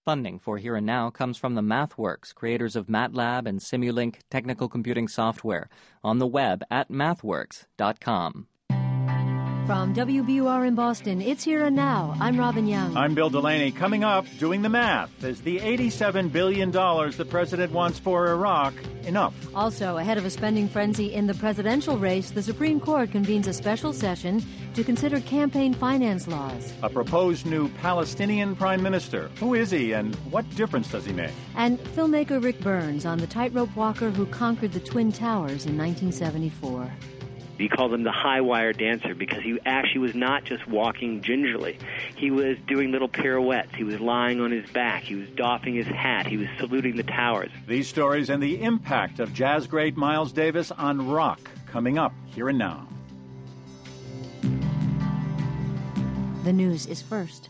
Funding for Here and Now comes from the MathWorks, creators of MATLAB and Simulink technical computing software, on the web at mathworks.com. From WBUR in Boston, it's Here and Now. I'm Robin Young. I'm Bill Delaney. Coming up, doing the math. Is the $87 billion the president wants for Iraq enough? Also, ahead of a spending frenzy in the presidential race, the Supreme Court convenes a special session to consider campaign finance laws. A proposed new Palestinian prime minister. Who is he and what difference does he make? And filmmaker Rick Burns on the tightrope walker who conquered the Twin Towers in 1974. He called him the high wire dancer because he actually was not just walking gingerly. He was doing little pirouettes. He was lying on his back. He was doffing his hat. He was saluting the towers. These stories and the impact of jazz great Miles Davis on rock coming up Here and Now. The news is first.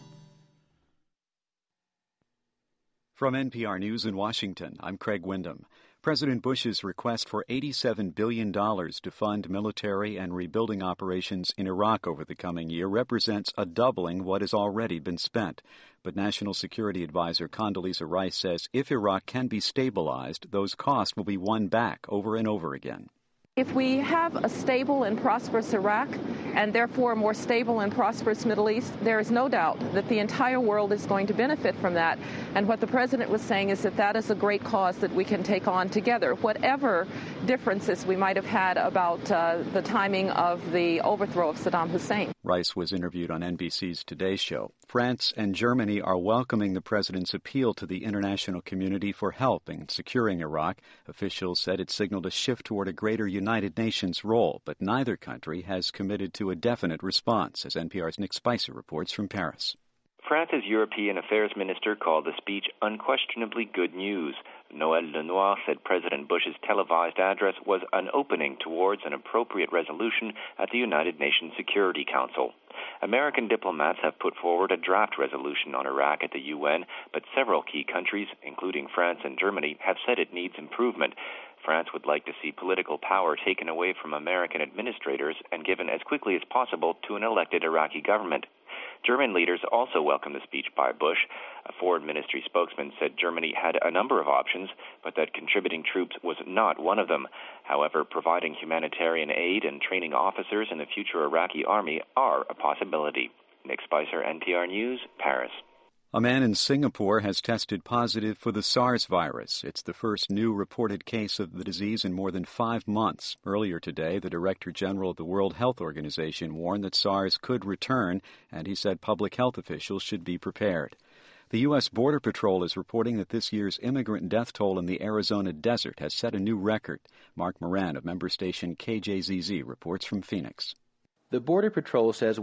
From NPR News in Washington, I'm Craig Windham. President Bush's request for $87 billion to fund military and rebuilding operations in Iraq over the coming year represents a doubling what has already been spent. But National Security Advisor Condoleezza Rice says if Iraq can be stabilized, those costs will be won back over and over again. If we have a stable and prosperous Iraq, and therefore a more stable and prosperous Middle East, there is no doubt that the entire world is going to benefit from that. And what the president was saying is that that is a great cause that we can take on together. Whatever differences we might have had about the timing of the overthrow of Saddam Hussein. Rice was interviewed on NBC's Today Show. France and Germany are welcoming the president's appeal to the international community for help in securing Iraq. Officials said it signaled a shift toward a greater United Nations role, but neither country has committed to a definite response, as NPR's Nick Spicer reports from Paris. France's European Affairs Minister called the speech unquestionably good news. Noël Lenoir said President Bush's televised address was an opening towards an appropriate resolution at the United Nations Security Council. American diplomats have put forward a draft resolution on Iraq at the UN, but several key countries, including France and Germany, have said it needs improvement. France would like to see political power taken away from American administrators and given as quickly as possible to an elected Iraqi government. German leaders also welcomed the speech by Bush. A foreign ministry spokesman said Germany had a number of options, but that contributing troops was not one of them. However, providing humanitarian aid and training officers in the future Iraqi army are a possibility. Nick Spicer, NPR News, Paris. A man in Singapore has tested positive for the SARS virus. It's the first new reported case of the disease in more than 5 months. Earlier today, the Director General of the World Health Organization warned that SARS could return, and he said public health officials should be prepared. The U.S. Border Patrol is reporting that this year's immigrant death toll in the Arizona desert has set a new record. Mark Moran of member station KJZZ reports from Phoenix. The Border Patrol says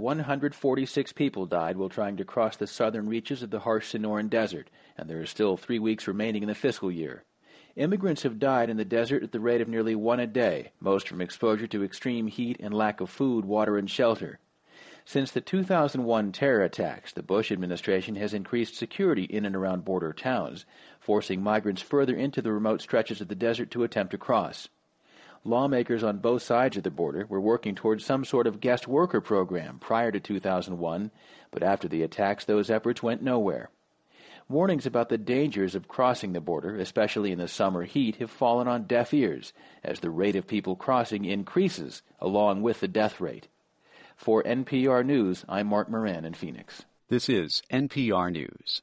146 people died while trying to cross the southern reaches of the harsh Sonoran Desert, and there are still 3 weeks remaining in the fiscal year. Immigrants have died in the desert at the rate of nearly 1 a day, most from exposure to extreme heat and lack of food, water, and shelter. Since the 2001 terror attacks, the Bush administration has increased security in and around border towns, forcing migrants further into the remote stretches of the desert to attempt to cross. Lawmakers on both sides of the border were working towards some sort of guest worker program prior to 2001, but after the attacks, those efforts went nowhere. Warnings about the dangers of crossing the border, especially in the summer heat, have fallen on deaf ears as the rate of people crossing increases along with the death rate. For NPR News, I'm Mark Moran in Phoenix. This is NPR News.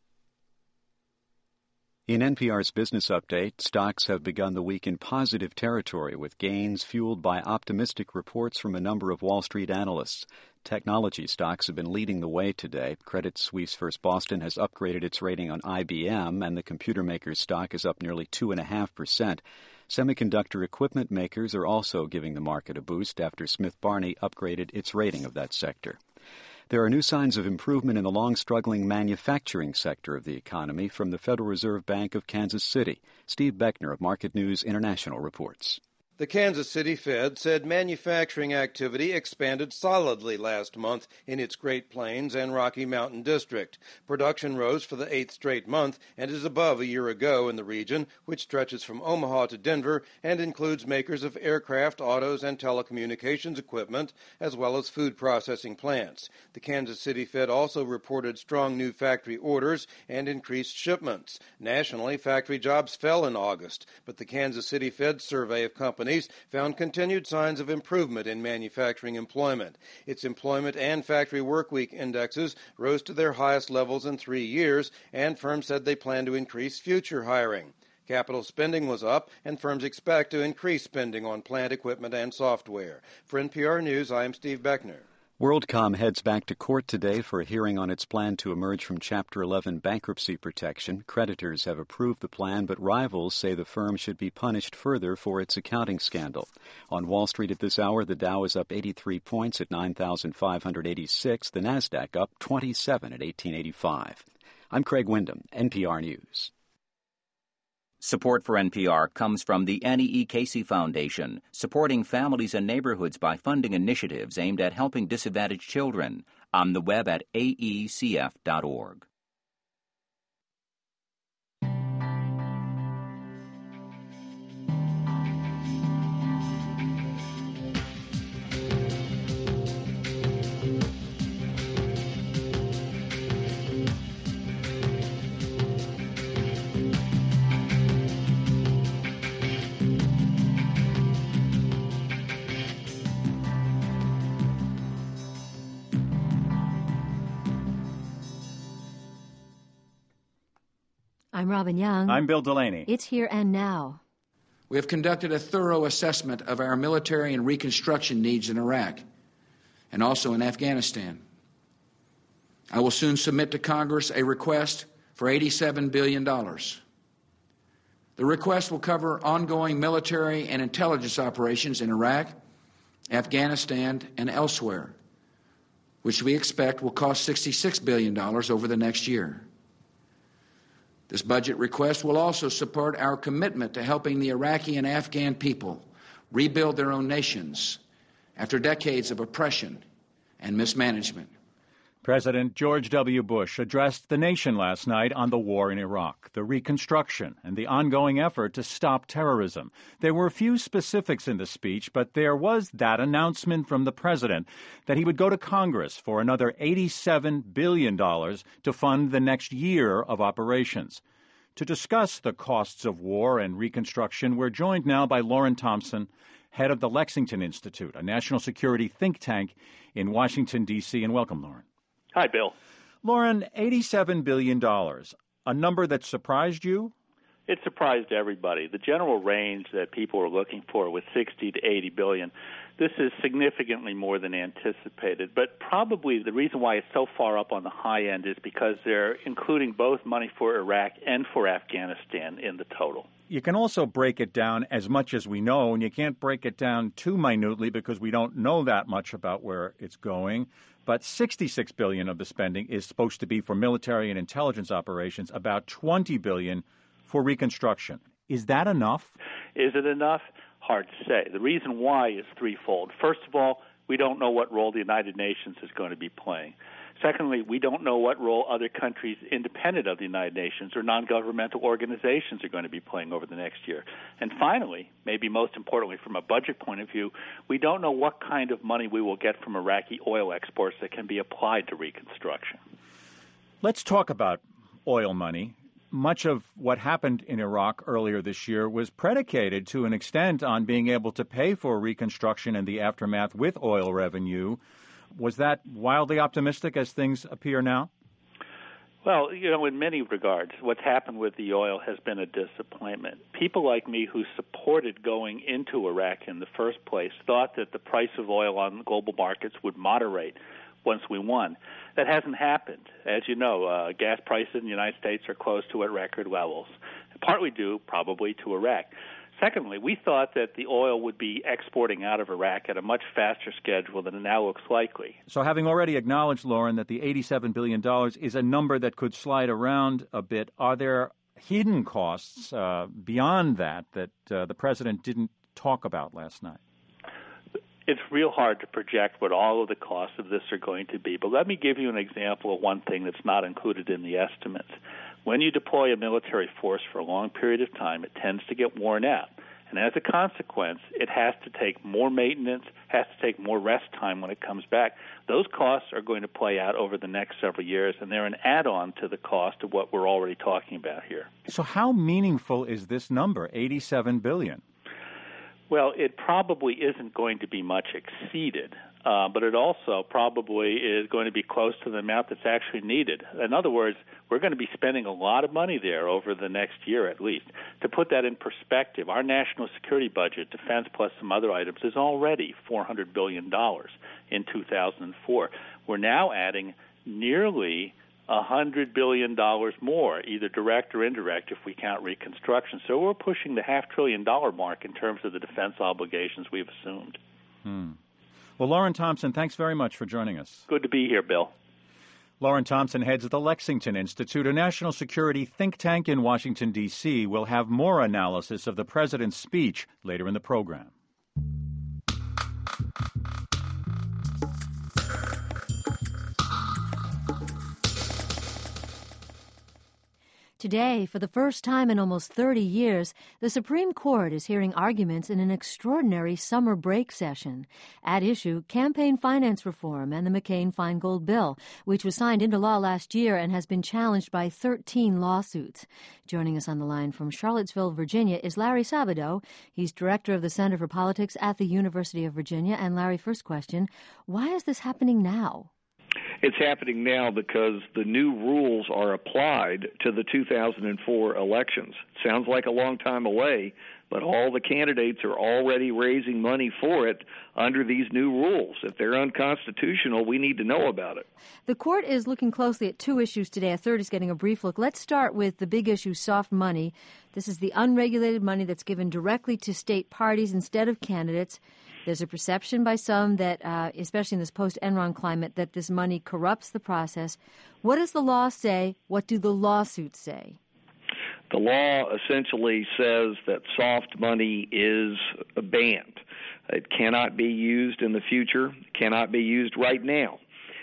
In NPR's Business Update, stocks have begun the week in positive territory with gains fueled by optimistic reports from a number of Wall Street analysts. Technology stocks have been leading the way today. Credit Suisse First Boston has upgraded its rating on IBM, and the computer maker's stock is up nearly 2.5%. Semiconductor equipment makers are also giving the market a boost after Smith Barney upgraded its rating of that sector. There are new signs of improvement in the long-struggling manufacturing sector of the economy from the Federal Reserve Bank of Kansas City. Steve Beckner of Market News International reports. The Kansas City Fed said manufacturing activity expanded solidly last month in its Great Plains and Rocky Mountain district. Production rose for the 8th straight month and is above a year ago in the region, which stretches from Omaha to Denver and includes makers of aircraft, autos, and telecommunications equipment, as well as food processing plants. The Kansas City Fed also reported strong new factory orders and increased shipments. Nationally, factory jobs fell in August, but the Kansas City Fed survey of companies found continued signs of improvement in manufacturing employment. Its employment and factory workweek indexes rose to their highest levels in 3 years, and firms said they plan to increase future hiring. Capital spending was up, and firms expect to increase spending on plant equipment and software. For NPR News, I am Steve Beckner. WorldCom heads back to court today for a hearing on its plan to emerge from Chapter 11 bankruptcy protection. Creditors have approved the plan, but rivals say the firm should be punished further for its accounting scandal. On Wall Street at this hour, the Dow is up 83 points at 9,586. The Nasdaq up 27 at 1885. I'm Craig Wyndham, NPR News. Support for NPR comes from the Annie E. Casey Foundation, supporting families and neighborhoods by funding initiatives aimed at helping disadvantaged children. On the web at aecf.org. I'm Robin Young. I'm Bill Delaney. It's Here and Now. We have conducted a thorough assessment of our military and reconstruction needs in Iraq and also in Afghanistan. I will soon submit to Congress a request for $87 billion. The request will cover ongoing military and intelligence operations in Iraq, Afghanistan, and elsewhere, which we expect will cost $66 billion over the next year. This budget request will also support our commitment to helping the Iraqi and Afghan people rebuild their own nations after decades of oppression and mismanagement. President George W. Bush addressed the nation last night on the war in Iraq, the reconstruction, and the ongoing effort to stop terrorism. There were few specifics in the speech, but there was that announcement from the president that he would go to Congress for another $87 billion to fund the next year of operations. To discuss the costs of war and reconstruction, we're joined now by Lauren Thompson, head of the Lexington Institute, a national security think tank in Washington, D.C. And welcome, Lauren. Hi, Bill. Lauren, $87 billion, a number that surprised you? It surprised everybody. The general range that people were looking for was $60 to $80 billion. This is significantly more than anticipated, but probably the reason why it's so far up on the high end is because they're including both money for Iraq and for Afghanistan in the total. You can also break it down as much as we know, and you can't break it down too minutely because we don't know that much about where it's going. But $66 billion of the spending is supposed to be for military and intelligence operations, about $20 billion for reconstruction. Is that enough? Is it enough? Hard to say. The reason why is threefold. First of all, we don't know what role the United Nations is going to be playing. Secondly, we don't know what role other countries independent of the United Nations or non-governmental organizations are going to be playing over the next year. And finally, maybe most importantly from a budget point of view, we don't know what kind of money we will get from Iraqi oil exports that can be applied to reconstruction. Let's talk about oil money. Much of what happened in Iraq earlier this year was predicated to an extent on being able to pay for reconstruction and the aftermath with oil revenue. Was that wildly optimistic as things appear now? Well, in many regards, what's happened with the oil has been a disappointment. People like me who supported going into Iraq in the first place thought that the price of oil on global markets would moderate once we won. That hasn't happened. As you know, gas prices in the United States are close to at record levels, partly due probably to Iraq. Secondly, we thought that the oil would be exporting out of Iraq at a much faster schedule than it now looks likely. So having already acknowledged, Lauren, that the $87 billion is a number that could slide around a bit, are there hidden costs beyond that the president didn't talk about last night? It's real hard to project what all of the costs of this are going to be. But let me give you an example of one thing that's not included in the estimates. When you deploy a military force for a long period of time, it tends to get worn out. And as a consequence, it has to take more maintenance, has to take more rest time when it comes back. Those costs are going to play out over the next several years, and they're an add-on to the cost of what we're already talking about here. So how meaningful is this number, $87 billion? Well, it probably isn't going to be much exceeded, but it also probably is going to be close to the amount that's actually needed. In other words, we're going to be spending a lot of money there over the next year at least. To put that in perspective, our national security budget, defense plus some other items, is already $400 billion in 2004. We're now adding nearly $100 billion more, either direct or indirect, if we count reconstruction. So we're pushing the $500 billion mark in terms of the defense obligations we've assumed. Well, Loren Thompson, thanks very much for joining us. Good to be here, Bill. Loren Thompson heads the Lexington Institute, a national security think tank in Washington, D.C. We'll have more analysis of the president's speech later in the program. Today, for the first time in almost 30 years, the Supreme Court is hearing arguments in an extraordinary summer break session. At issue, campaign finance reform and the McCain-Feingold bill, which was signed into law last year and has been challenged by 13 lawsuits. Joining us on the line from Charlottesville, Virginia, is Larry Sabato. He's director of the Center for Politics at the University of Virginia. And Larry, first question, why is this happening now? It's happening now because the new rules are applied to the 2004 elections. Sounds like a long time away, but all the candidates are already raising money for it under these new rules. If they're unconstitutional, we need to know about it. The court is looking closely at two issues today. A third is getting a brief look. Let's start with the big issue, soft money. This is the unregulated money that's given directly to state parties instead of candidates. There's a perception by some that, especially in this post-Enron climate, that this money corrupts the process. What does the law say? What do the lawsuits say? The law essentially says that soft money is banned. It cannot be used in the future, cannot be used right now.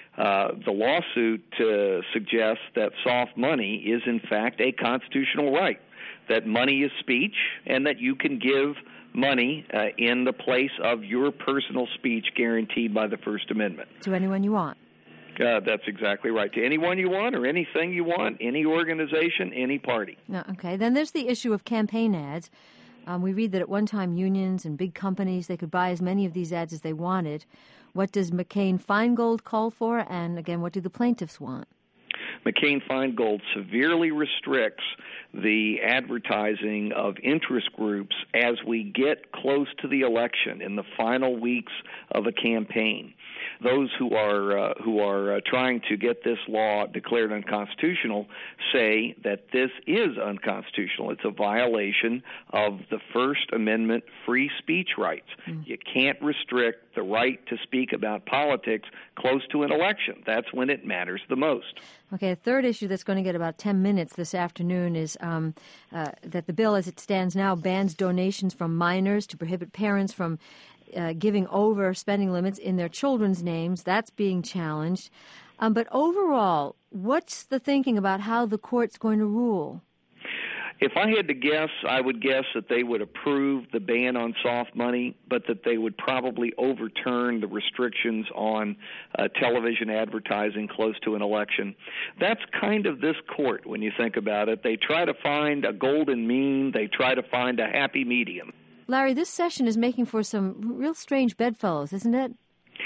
The lawsuit suggests that soft money is, in fact, a constitutional right, that money is speech, and that you can give money in the place of your personal speech guaranteed by the First Amendment. To anyone you want. That's exactly right. To anyone you want or anything you want, any organization, any party. No, okay. Then there's the issue of campaign ads. We read that at one time unions and big companies, they could buy as many of these ads as they wanted. What does McCain-Feingold call for? And again, what do the plaintiffs want? McCain-Feingold severely restricts the advertising of interest groups as we get close to the election in the final weeks of a campaign. Those who are trying to get this law declared unconstitutional say that this is unconstitutional. It's a violation of the First Amendment free speech rights. You can't restrict the right to speak about politics close to an election. That's when it matters the most. Okay, a third issue that's going to get about 10 minutes this afternoon is that the bill as it stands now bans donations from minors to prohibit parents from giving over spending limits in their children's names. That's being challenged. But overall, what's the thinking about how the court's going to rule? If I had to guess, I would guess that they would approve the ban on soft money, but that they would probably overturn the restrictions on television advertising close to an election. That's kind of this court when you think about it. They try to find a golden mean. They try to find a happy medium. Larry, this session is making for some real strange bedfellows, isn't it?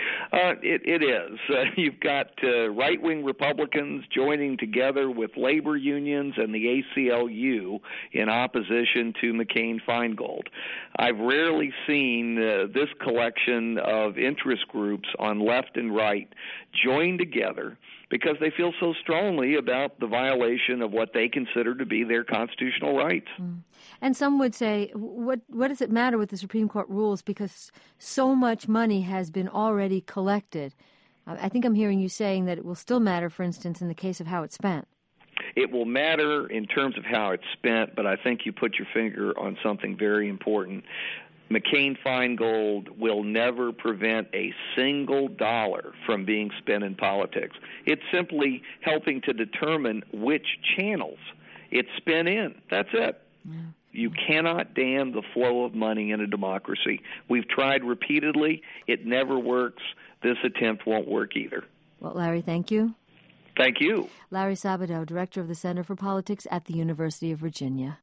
It is. You've got right-wing Republicans joining together with labor unions and the ACLU in opposition to McCain-Feingold. I've rarely seen this collection of interest groups on left and right join together because they feel so strongly about the violation of what they consider to be their constitutional rights. And some would say, what does it matter what the Supreme Court rules because so much money has been already collected? I think I'm hearing you saying that it will still matter, for instance, in the case of how it's spent. It will matter in terms of how it's spent, but I think you put your finger on something very important. McCain-Feingold will never prevent a single dollar from being spent in politics. It's simply helping to determine which channels it's spent in. That's it. Yeah. You cannot dam the flow of money in a democracy. We've tried repeatedly. It never works. This attempt won't work either. Well, Larry, thank you. Thank you. Larry Sabato, Director of the Center for Politics at the University of Virginia.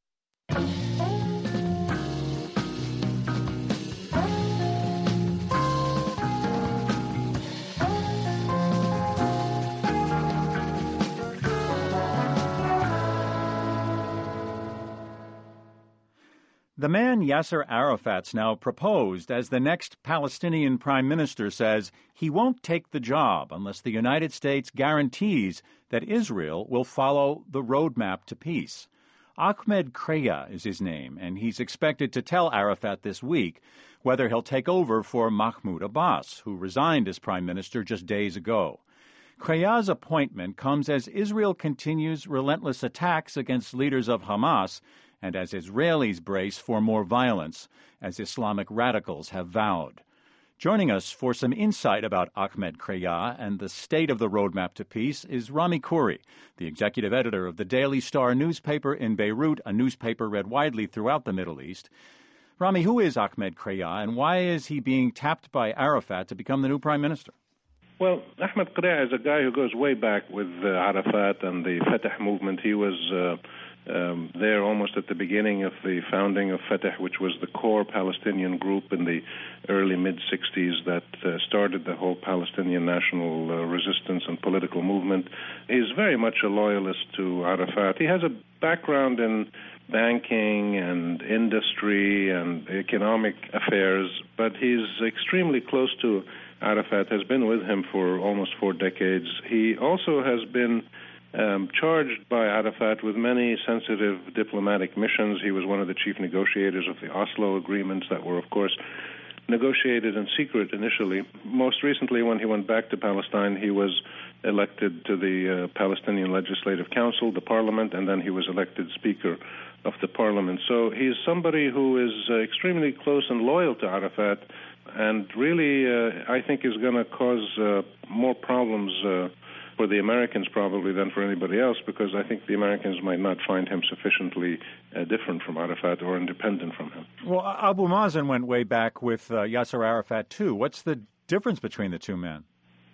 The man Yasser Arafat's now proposed as the next Palestinian prime minister says he won't take the job unless the United States guarantees that Israel will follow the roadmap to peace. Ahmed Kreya is his name, and he's expected to tell Arafat this week whether he'll take over for Mahmoud Abbas, who resigned as prime minister just days ago. Kreya's appointment comes as Israel continues relentless attacks against leaders of Hamas and as Israelis brace for more violence, as Islamic radicals have vowed. Joining us for some insight about Ahmed Kreya and the state of the roadmap to peace is Rami Khouri, the executive editor of the Daily Star newspaper in Beirut, a newspaper read widely throughout the Middle East. Rami, who is Ahmed Kreya, and why is he being tapped by Arafat to become the new prime minister? Well, Ahmed Kreya is a guy who goes way back with Arafat and the Fatah movement. He was there almost at the beginning of the founding of Fatah, which was the core Palestinian group in the early mid-60s that started the whole Palestinian national resistance and political movement. He's very much a loyalist to Arafat. He has a background in banking and industry and economic affairs, but he's extremely close to Arafat, has been with him for almost 4 decades. He also has been charged by Arafat with many sensitive diplomatic missions. He was one of the chief negotiators of the Oslo agreements that were, of course, negotiated in secret initially. Most recently, when he went back to Palestine, he was elected to the Palestinian Legislative Council, the parliament, and then he was elected Speaker of the parliament. So he's somebody who is extremely close and loyal to Arafat, and really, I think is going to cause more problems for the Americans probably than for anybody else, because I think the Americans might not find him sufficiently different from Arafat or independent from him. Well, Abu Mazen went way back with Yasser Arafat, too. What's the difference between the two men?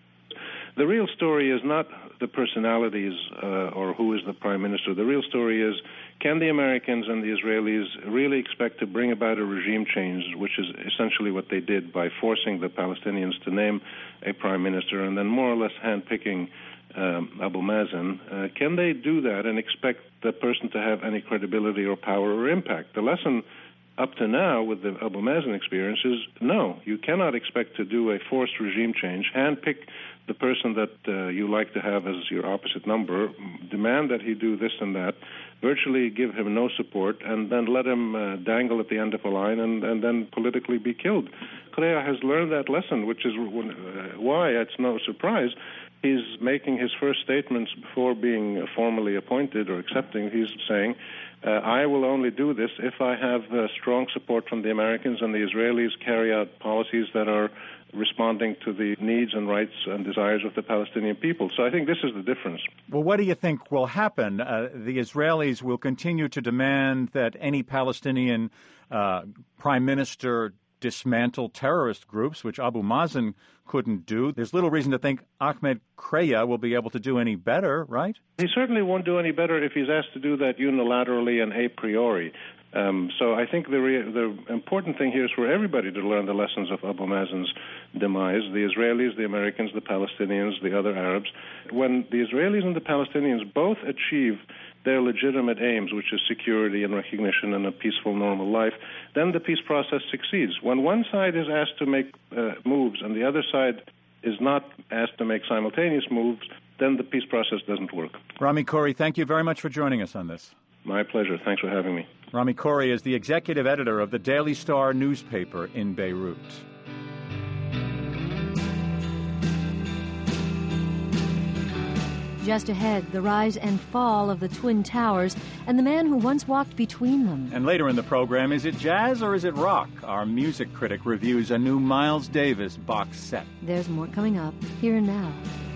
The real story is not the personalities or who is the prime minister. The real story is, can the Americans and the Israelis really expect to bring about a regime change, which is essentially what they did by forcing the Palestinians to name a prime minister and then more or less handpicking Abu Mazen? Can they do that and expect the person to have any credibility or power or impact? The lesson up to now with the Abu Mazen experience is no, you cannot expect to do a forced regime change, handpick the person that you like to have as your opposite number, demand that he do this and that, virtually give him no support, and then let him dangle at the end of a line and then politically be killed. Kreya has learned that lesson, which is why it's no surprise he's making his first statements before being formally appointed or accepting. He's saying, I will only do this if I have strong support from the Americans and the Israelis carry out policies that are responding to the needs and rights and desires of the Palestinian people. So I think this is the difference. Well, what do you think will happen? The Israelis will continue to demand that any Palestinian prime minister dismantle terrorist groups, which Abu Mazen couldn't do. There's little reason to think Ahmed Kreya will be able to do any better, right? He certainly won't do any better if he's asked to do that unilaterally and a priori. So I think the important thing here is for everybody to learn the lessons of Abu Mazen's demise, the Israelis, the Americans, the Palestinians, the other Arabs. When the Israelis and the Palestinians both achieve their legitimate aims, which is security and recognition and a peaceful, normal life, then the peace process succeeds. When one side is asked to make moves and the other side is not asked to make simultaneous moves, then the peace process doesn't work. Rami Khouri, thank you very much for joining us on this. My pleasure. Thanks for having me. Rami Khouri is the executive editor of the Daily Star newspaper in Beirut. Just ahead, the rise and fall of the Twin Towers and the man who once walked between them. And later in the program, is it jazz or is it rock? Our music critic reviews a new Miles Davis box set. There's more coming up, here and now.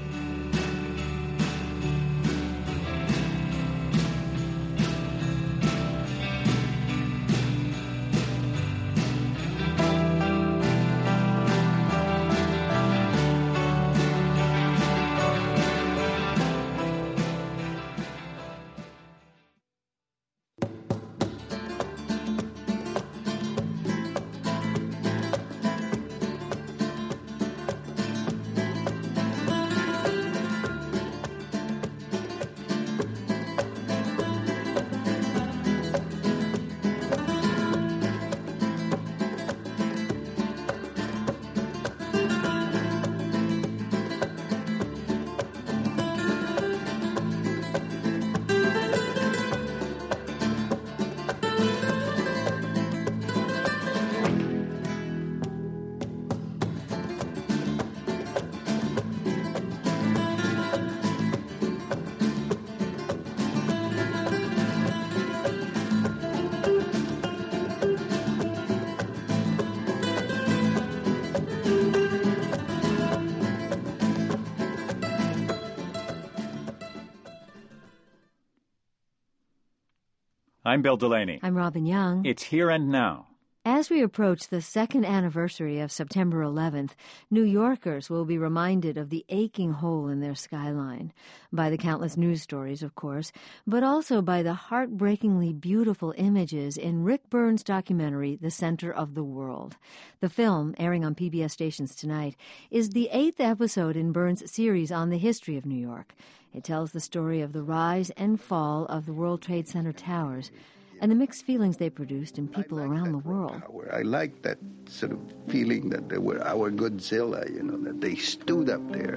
I'm Bill Delaney. I'm Robin Young. It's Here and Now. As we approach the second anniversary of September 11th, New Yorkers will be reminded of the aching hole in their skyline, by the countless news stories, of course, but also by the heartbreakingly beautiful images in Rick Burns' documentary, The Center of the World. The film, airing on PBS stations tonight, is the 8th episode in Burns' series on the history of New York. It tells the story of the rise and fall of the World Trade Center towers and the mixed feelings they produced in people around the world. I like that sort of feeling that they were our Godzilla, that they stood up there,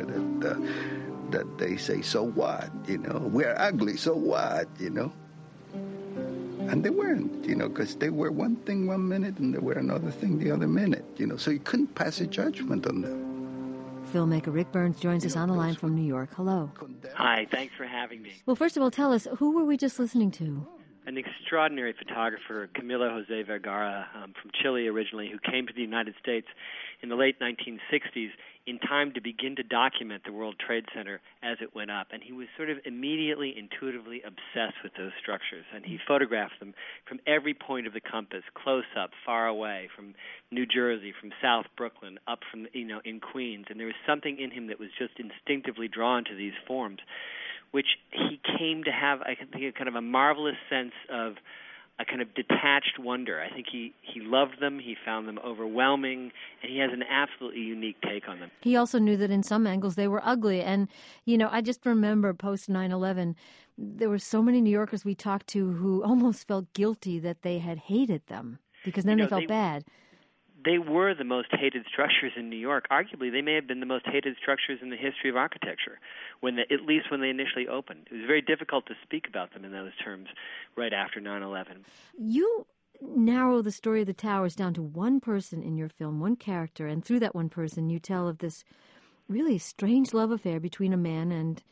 that they say, so what, we're ugly, so what, And they weren't, because they were one thing one minute and they were another thing the other minute, so you couldn't pass a judgment on them. Filmmaker Rick Burns joins us on the line from New York. Hello. Hi, thanks for having me. Well, first of all, tell us, who were we just listening to? An extraordinary photographer, Camilo Jose Vergara, from Chile originally, who came to the United States in the late 1960s in time to begin to document the World Trade Center as it went up. And he was sort of immediately, intuitively obsessed with those structures. And he photographed them from every point of the compass, close up, far away, from New Jersey, from South Brooklyn, up from, in Queens. And there was something in him that was just instinctively drawn to these forms, which he came to have, I think, a kind of a marvelous sense of a kind of detached wonder. I think he loved them, he found them overwhelming, and he has an absolutely unique take on them. He also knew that in some angles they were ugly. And, I just remember post 9/11, there were so many New Yorkers we talked to who almost felt guilty that they had hated them, because then they felt bad. They were the most hated structures in New York. Arguably, they may have been the most hated structures in the history of architecture, at least when they initially opened. It was very difficult to speak about them in those terms right after 9/11. You narrow the story of the towers down to one person in your film, one character, and through that one person you tell of this really strange love affair between a man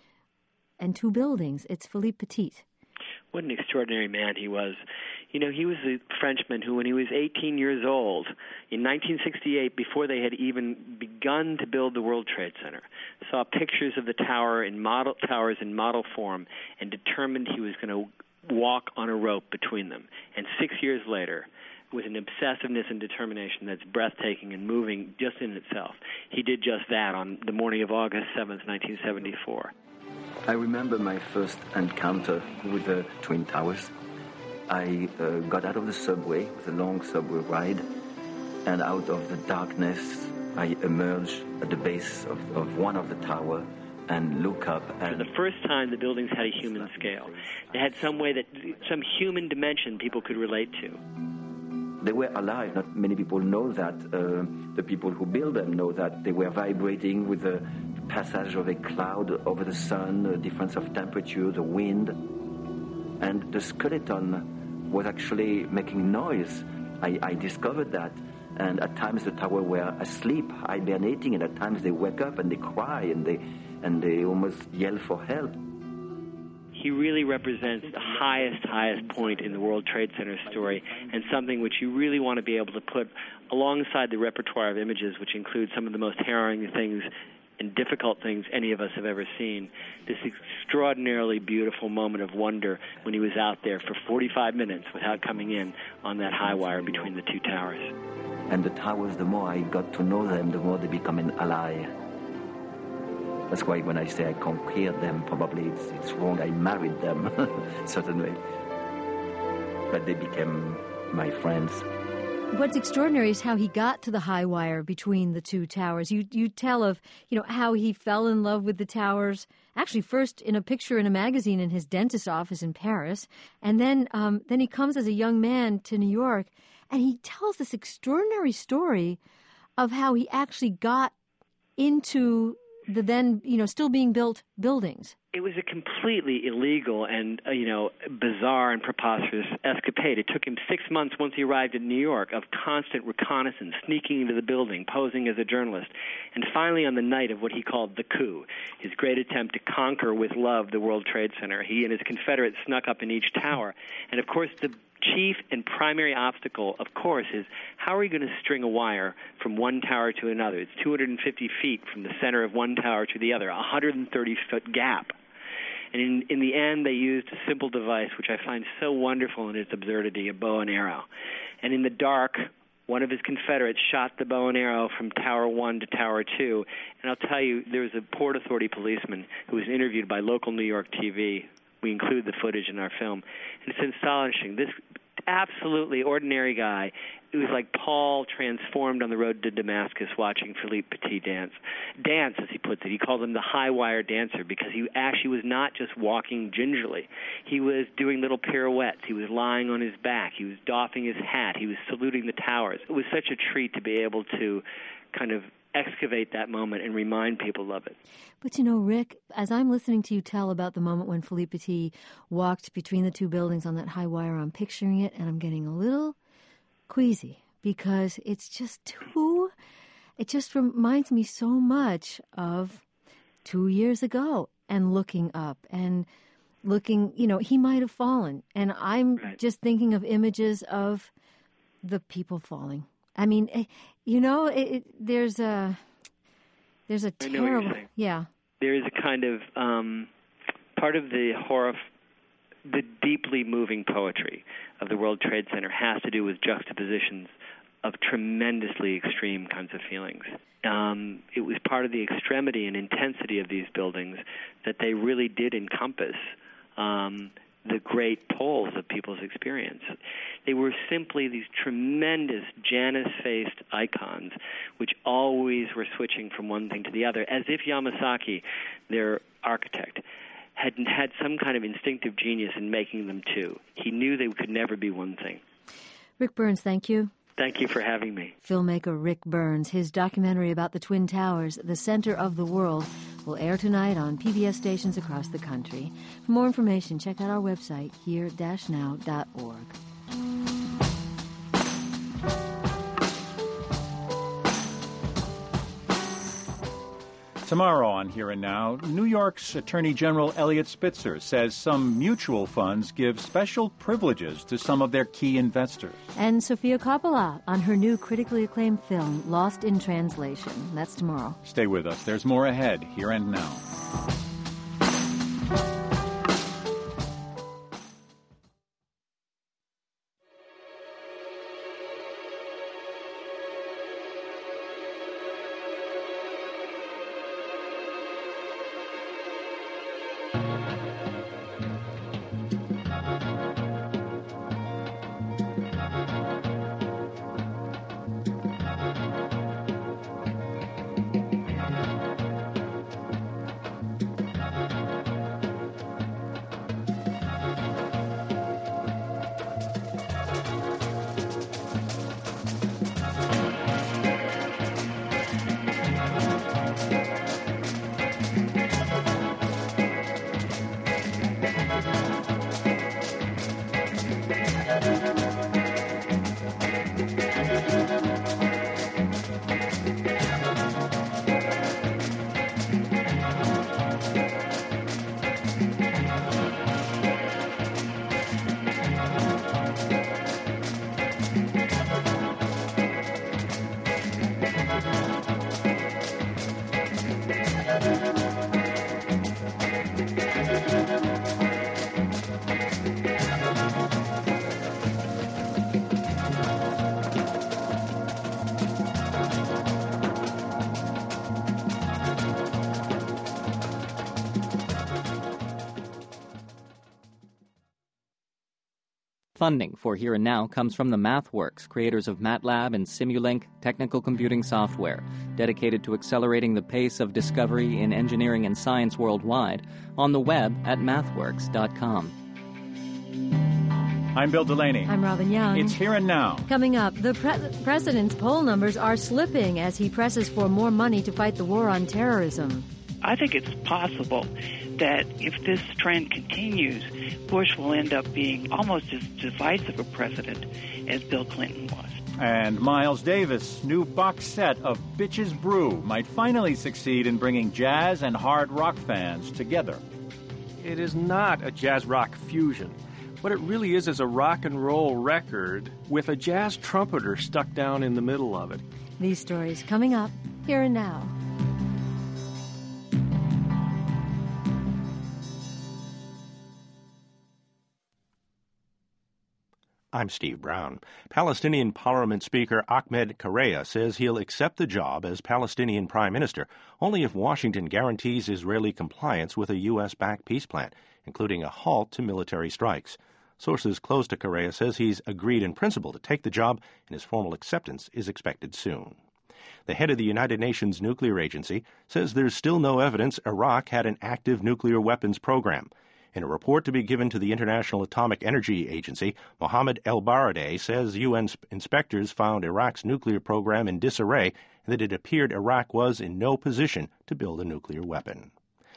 and two buildings. It's Philippe Petit. What an extraordinary man he was. He was a Frenchman who, when he was 18 years old, in 1968, before they had even begun to build the World Trade Center, saw pictures of the towers in model form and determined he was going to walk on a rope between them. And 6 years later, with an obsessiveness and determination that's breathtaking and moving just in itself, he did just that on the morning of August 7th, 1974. I remember my first encounter with the Twin Towers. I got out of the subway with a long subway ride, and out of the darkness, I emerged at the base of one of the towers and look up. And for the first time, the buildings had a human scale. They had some human dimension people could relate to. They were alive. Not many people know that. The people who built them know that they were vibrating with the passage of a cloud over the sun, the difference of temperature, the wind. And the skeleton was actually making noise. I discovered that. And at times the tower were asleep, hibernating, and at times they wake up and they cry and they almost yell for help. he really represents the highest point in the World Trade Center story, and something which you really want to be able to put alongside the repertoire of images, which include some of the most harrowing things and difficult things any of us have ever seen. This extraordinarily beautiful moment of wonder when he was out there for 45 minutes without coming in on that high wire between the two towers. And the towers, the more I got to know them, the more they become an ally. That's why when I say I conquered them, probably it's wrong. I married them, certainly. But they became my friends. What's extraordinary is how he got to the high wire between the two towers. You tell of, how he fell in love with the towers, actually first in a picture in a magazine in his dentist's office in Paris, and then he comes as a young man to New York, and he tells this extraordinary story of how he actually got into the then, still being built buildings. It was a completely illegal and, bizarre and preposterous escapade. It took him 6 months once he arrived in New York of constant reconnaissance, sneaking into the building, posing as a journalist. And finally, on the night of what he called the coup, his great attempt to conquer with love the World Trade Center, he and his Confederates snuck up in each tower. And, of course, the chief and primary obstacle, of course, is how are you going to string a wire from one tower to another? It's 250 feet from the center of one tower to the other, a 130-foot gap. And in the end, they used a simple device, which I find so wonderful in its absurdity, a bow and arrow. And in the dark, one of his Confederates shot the bow and arrow from Tower 1 to Tower 2. And I'll tell you, there was a Port Authority policeman who was interviewed by local New York TV. We include the footage in our film. And it's astonishing. This absolutely ordinary guy, it was like Paul transformed on the road to Damascus watching Philippe Petit dance, as he puts it. He called him the high wire dancer because he actually was not just walking gingerly. He was doing little pirouettes. He was lying on his back. He was doffing his hat. He was saluting the towers. It was such a treat to be able to kind of excavate that moment and remind people of it. But Rick, as I'm listening to you tell about the moment when Philippe Petit walked between the two buildings on that high wire, I'm picturing it and I'm getting a little queasy because it just reminds me so much of 2 years ago and looking up and looking, he might have fallen. And I'm just thinking of images of the people falling. I mean, there's a terrible, There is a kind of part of the horror, the deeply moving poetry of the World Trade Center has to do with juxtapositions of tremendously extreme kinds of feelings. It was part of the extremity and intensity of these buildings that they really did encompass the great poles of people's experience. They were simply these tremendous Janus-faced icons, which always were switching from one thing to the other, as if Yamasaki, their architect, had had some kind of instinctive genius in making them two. He knew they could never be one thing. Rick Burns, thank you. Thank you for having me. Filmmaker Rick Burns. His documentary about the Twin Towers, The Center of the World, will air tonight on PBS stations across the country. For more information, check out our website, here-now.org. Tomorrow on Here and Now, New York's Attorney General Eliot Spitzer says some mutual funds give special privileges to some of their key investors. And Sofia Coppola on her new critically acclaimed film, Lost in Translation. That's tomorrow. Stay with us. There's more ahead, Here and Now. Funding for Here and Now comes from the MathWorks, creators of MATLAB and Simulink technical computing software, dedicated to accelerating the pace of discovery in engineering and science worldwide, on the web at mathworks.com. I'm Bill Delaney. I'm Robin Young. It's Here and Now. Coming up, the president's poll numbers are slipping as he presses for more money to fight the war on terrorism. I think it's possible that if this trend continues, Bush will end up being almost as divisive a president as Bill Clinton was. And Miles Davis' new box set of Bitches Brew might finally succeed in bringing jazz and hard rock fans together. It is not a jazz rock fusion. What it really is a rock and roll record with a jazz trumpeter stuck down in the middle of it. These stories coming up Here and Now. I'm Steve Brown. Palestinian Parliament Speaker Ahmed Correa says he'll accept the job as Palestinian Prime Minister only if Washington guarantees Israeli compliance with a U.S.-backed peace plan, including a halt to military strikes. Sources close to Correa says he's agreed in principle to take the job, and his formal acceptance is expected soon. The head of the United Nations Nuclear Agency says there's still no evidence Iraq had an active nuclear weapons program. In a report to be given to the International Atomic Energy Agency, Mohammed El-Baradei says UN inspectors found Iraq's nuclear program in disarray and that it appeared Iraq was in no position to build a nuclear weapon.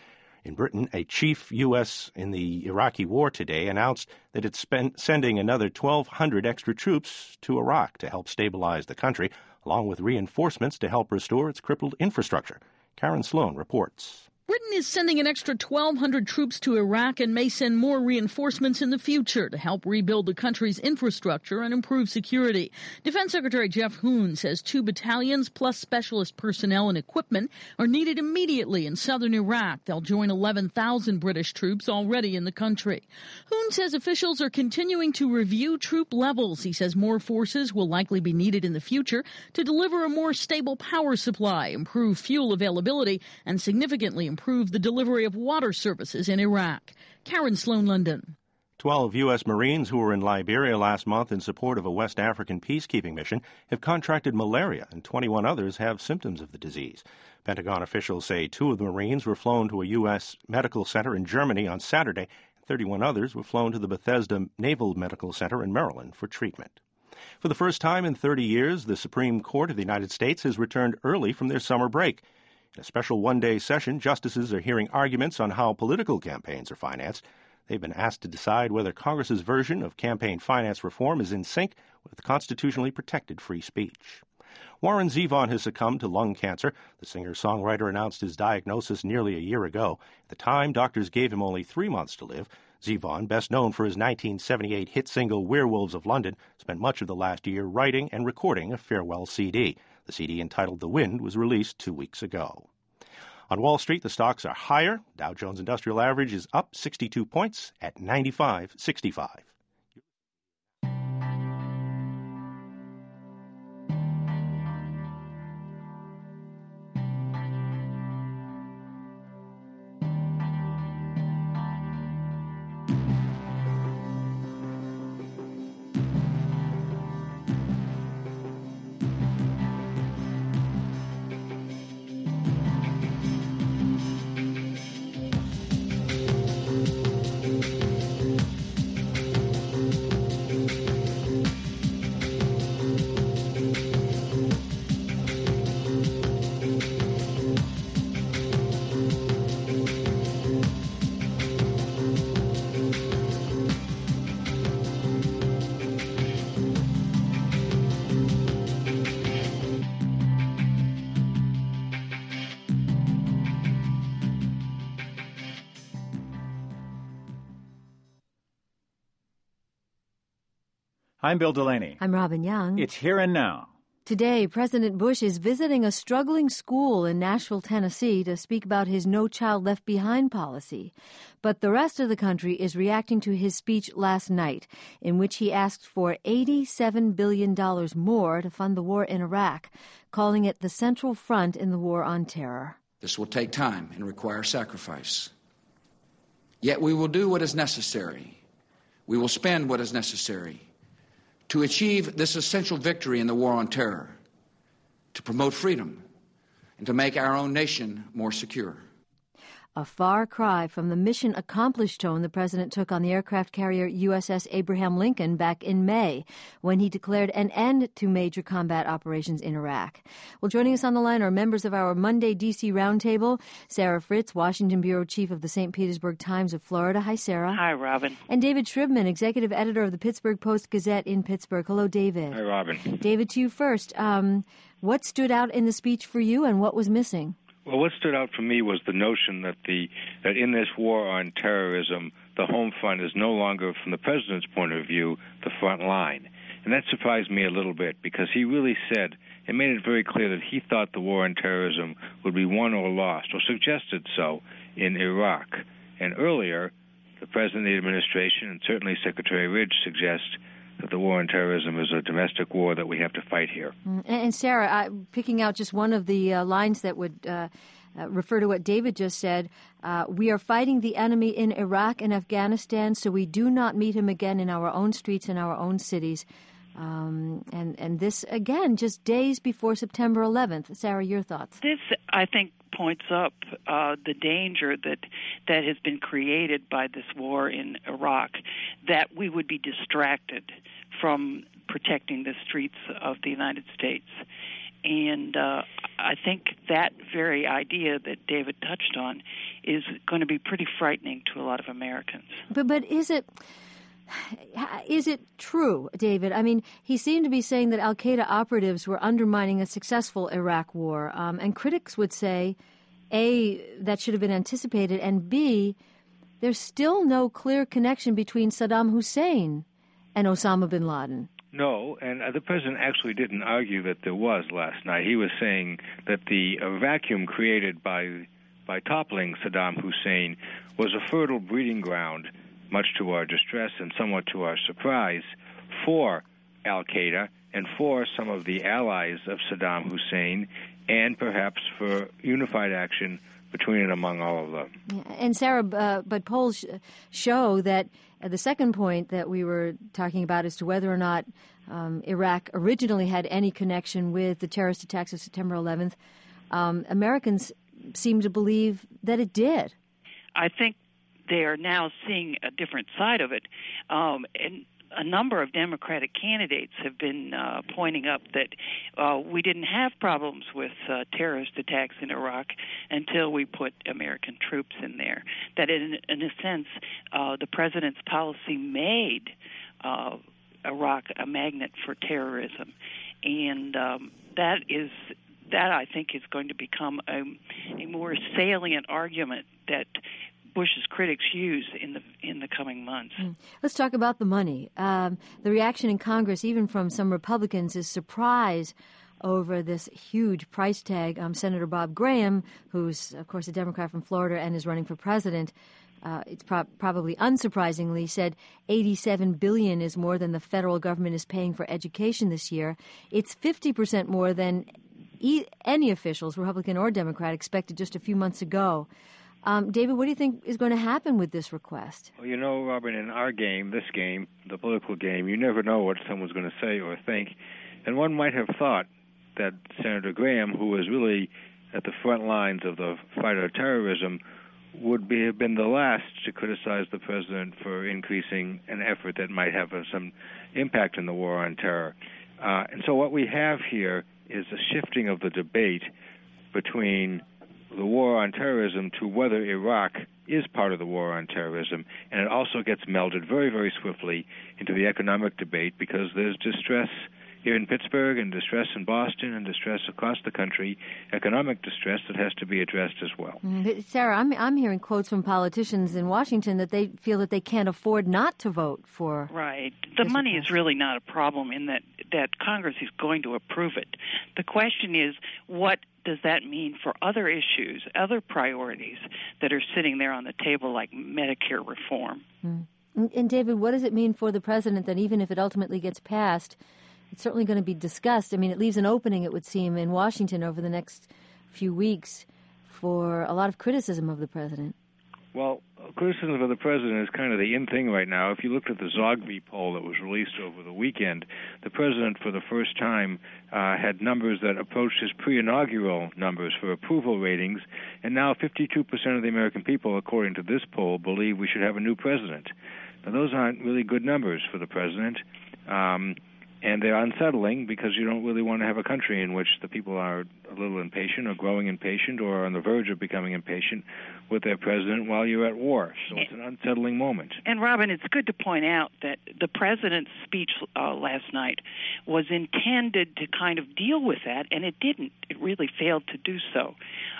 In Britain, a chief U.S. in the Iraqi war today announced that it's sending another 1,200 extra troops to Iraq to help stabilize the country, along with reinforcements to help restore its crippled infrastructure. Karen Sloan reports. Britain is sending an extra 1,200 troops to Iraq and may send more reinforcements in the future to help rebuild the country's infrastructure and improve security. Defense Secretary Jeff Hoon says 2 battalions plus specialist personnel and equipment are needed immediately in southern Iraq. They'll join 11,000 British troops already in the country. Hoon says officials are continuing to review troop levels. He says more forces will likely be needed in the future to deliver a more stable power supply, improve fuel availability, and significantly improve the delivery of water services in Iraq. Karen Sloan, London. 12 U.S. Marines who were in Liberia last month in support of a West African peacekeeping mission have contracted malaria, and 21 others have symptoms of the disease. Pentagon officials say 2 of the Marines were flown to a U.S. medical center in Germany on Saturday, and 31 others were flown to the Bethesda Naval Medical Center in Maryland for treatment. For the first time in 30 years, the Supreme Court of the United States has returned early from their summer break. In a special one-day session, justices are hearing arguments on how political campaigns are financed. They've been asked to decide whether Congress's version of campaign finance reform is in sync with constitutionally protected free speech. Warren Zevon has succumbed to lung cancer. The singer-songwriter announced his diagnosis nearly a year ago. At the time, doctors gave him only 3 months to live. Zevon, best known for his 1978 hit single Werewolves of London, spent much of the last year writing and recording a farewell CD. The CD, entitled The Wind, was released 2 weeks ago. On Wall Street, the stocks are higher. Dow Jones Industrial Average is up 62 points at 95.65. I'm Bill Delaney. I'm Robin Young. It's Here and Now. Today, President Bush is visiting a struggling school in Nashville, Tennessee, to speak about his No Child Left Behind policy. But the rest of the country is reacting to his speech last night, in which he asked for $87 billion more to fund the war in Iraq, calling it the central front in the war on terror. This will take time and require sacrifice. Yet we will do what is necessary. We will spend what is necessary to achieve this essential victory in the war on terror, to promote freedom, and to make our own nation more secure. A far cry from the mission accomplished tone the president took on the aircraft carrier USS Abraham Lincoln back in May, when he declared an end to major combat operations in Iraq. Well, joining us on the line are members of our Monday D.C. Roundtable, Sarah Fritz, Washington Bureau Chief of the St. Petersburg Times of Florida. Hi, Sarah. Hi, Robin. And David Shribman, Executive Editor of the Pittsburgh Post-Gazette in Pittsburgh. Hello, David. Hi, Robin. David, to you first. What stood out in the speech for you, and what was missing? Well, what stood out for me was the notion that in this war on terrorism, the home front is no longer, from the president's point of view, the front line. And that surprised me a little bit, because he really said and made it very clear that he thought the war on terrorism would be won or lost, or suggested so, in Iraq. And earlier, the president of the administration, and certainly Secretary Ridge, suggest that the war on terrorism is a domestic war that we have to fight here. And Sarah, picking out just one of the lines that would refer to what David just said, we are fighting the enemy in Iraq and Afghanistan, so we do not meet him again in our own streets and our own cities. And this, again, just days before September 11th. Sarah, your thoughts? This, I think, points up the danger that has been created by this war in Iraq, that we would be distracted from protecting the streets of the United States. And I think that very idea that David touched on is going to be pretty frightening to a lot of Americans. But is it true, David? I mean, he seemed to be saying that al-Qaeda operatives were undermining a successful Iraq war. And critics would say, A, that should have been anticipated, and B, there's still no clear connection between Saddam Hussein and Osama bin Laden. No, and the president actually didn't argue that there was last night. He was saying that the vacuum created by toppling Saddam Hussein was a fertile breeding ground, much to our distress and somewhat to our surprise, for al-Qaeda and for some of the allies of Saddam Hussein, and perhaps for unified action between and among all of them. And Sarah, but polls show that the second point that we were talking about as to whether or not Iraq originally had any connection with the terrorist attacks of September 11th, Americans seem to believe that it did. I think they are now seeing a different side of it. And a number of Democratic candidates have been pointing up that we didn't have problems with terrorist attacks in Iraq until we put American troops in there. That in a sense, the president's policy made Iraq a magnet for terrorism. And that I think is going to become a more salient argument that Bush's critics use in the coming months. Let's talk about the money. The reaction in Congress, even from some Republicans, is surprise over this huge price tag. Senator Bob Graham, who's, of course, a Democrat from Florida and is running for president, it's probably unsurprisingly said $87 billion is more than the federal government is paying for education this year. It's 50% more than any officials, Republican or Democrat, expected just a few months ago. David, what do you think is going to happen with this request? Well, you know, Robin, in our game, this game, the political game, you never know what someone's going to say or think. And one might have thought that Senator Graham, who was really at the front lines of the fight of terrorism, would have been the last to criticize the president for increasing an effort that might have some impact in the war on terror. And so what we have here is a shifting of the debate between the war on terrorism to whether Iraq is part of the war on terrorism, and it also gets melded very, very swiftly into the economic debate, because there's distress here in Pittsburgh and distress in Boston and distress across the country, economic distress that has to be addressed as well. Sarah, I'm hearing quotes from politicians in Washington that they feel that they can't afford not to vote for. Right. The money is really not a problem in that Congress is going to approve it. The question is, what does that mean for other issues, other priorities that are sitting there on the table, like Medicare reform? And David, what does it mean for the president that even if it ultimately gets passed, it's certainly going to be discussed? I mean, it leaves an opening, it would seem, in Washington over the next few weeks for a lot of criticism of the president. Well, criticism of the president is kind of the in thing right now. If you looked at the Zogby poll that was released over the weekend, the president for the first time had numbers that approached his pre-inaugural numbers for approval ratings, and now 52% of the American people, according to this poll, believe we should have a new president. Now, those aren't really good numbers for the president. And they're unsettling because you don't really want to have a country in which the people are a little impatient or growing impatient or on the verge of becoming impatient with their president while you're at war. So it's an unsettling moment. And, Robin, it's good to point out that the president's speech last night was intended to kind of deal with that, and it didn't. It really failed to do so.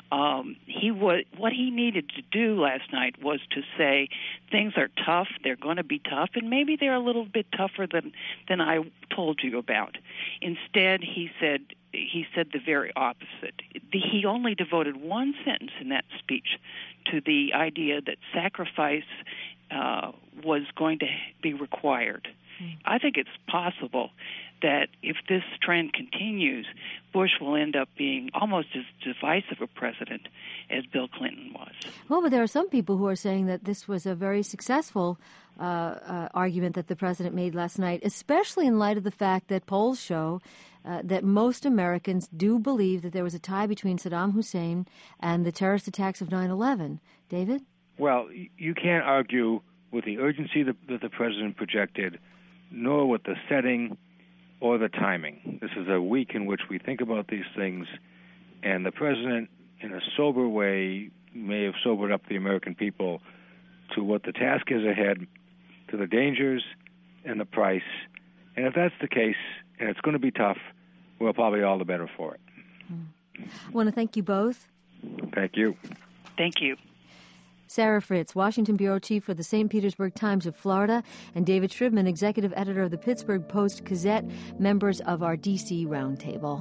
What he needed to do last night was to say things are tough, they're going to be tough, and maybe they're a little bit tougher than I told you about. Instead, he said the very opposite. He only devoted one sentence in that speech to the idea that sacrifice was going to be required. I think it's possible that if this trend continues, Bush will end up being almost as divisive a president as Bill Clinton was. Well, but there are some people who are saying that this was a very successful argument that the president made last night, especially in light of the fact that polls show that most Americans do believe that there was a tie between Saddam Hussein and the terrorist attacks of 9/11. David? Well, you can't argue with the urgency that the president projected, nor with the setting or the timing. This is a week in which we think about these things, and the president, in a sober way, may have sobered up the American people to what the task is ahead, to the dangers and the price. And if that's the case, and it's going to be tough, we're probably all the better for it. I want to thank you both. Thank you. Thank you. Sarah Fritz, Washington Bureau Chief for the St. Petersburg Times of Florida, and David Shribman, Executive Editor of the Pittsburgh Post-Gazette, members of our D.C. Roundtable.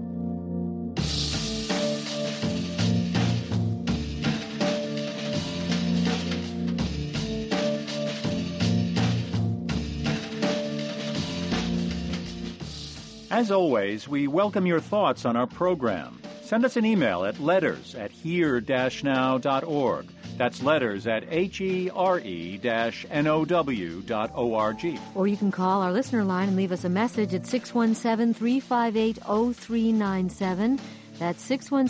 As always, we welcome your thoughts on our program. Send us an email at letters@here-now.org. That's letters at HERE-NOW.org. Or you can call our listener line and leave us a message at 617-358-0397. That's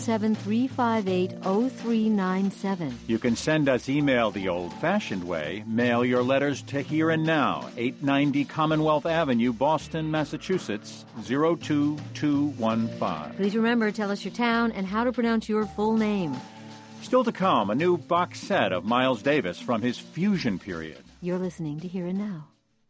617-358-0397. You can send us email the old-fashioned way. Mail your letters to Here and Now, 890 Commonwealth Avenue, Boston, Massachusetts, 02215. Please remember, tell us your town and how to pronounce your full name. Still to come, a new box set of Miles Davis from his Fusion period. You're listening to Here and Now.